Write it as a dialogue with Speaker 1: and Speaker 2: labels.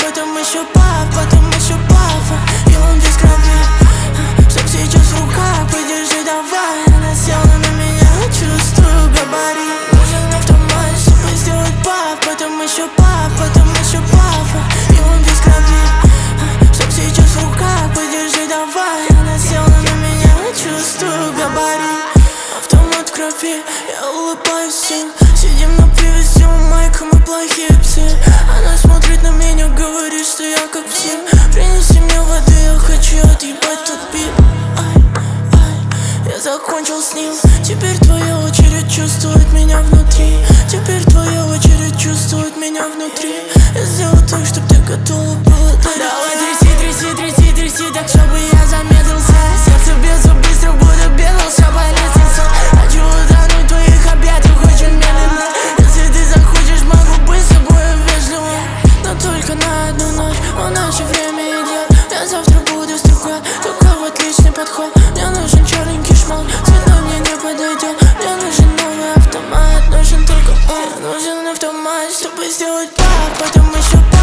Speaker 1: потом еще пап, потом еще папа. И он без крови, чтоб сейчас в руках, подержи давай. Она села на меня, чувствую габарит. Нужен автомат, чтобы сделать пап, потом еще пап, потом еще папа. И он без крови, чтоб сейчас в руках, подержи давай. Она села на меня, чувствую габарит. Автомат в крови, я улыбаюсь всем. Сидим на привязи у Майка, мы плохие псы. Она смотрит на меня, говорит, что я как все. Принеси мне воды, я хочу отъебать тот бит. Я закончил с ним. Теперь твоя очередь чувствовать меня внутри. Теперь твоя очередь чувствовать меня внутри. Я сделаю так, чтоб ты готова была. Давай тряси, тряси, тряси, тряси, так чтобы я замедлился. Сердце бьется быстро, будто бегался по лестнице. Хочу утонуть в твоих объятиях очень медленно. Если ты захочешь, могу быть с тобой вежливо. Но только на одну ночь, а наше время идет. Я завтра буду с другой, такой отличный подход. Мне нужен черненький шмон, цветной мне не подойдет. Мне нужен новый автомат, нужен только он. Мне нужен автомат, чтобы сделать пап, потом еще пап.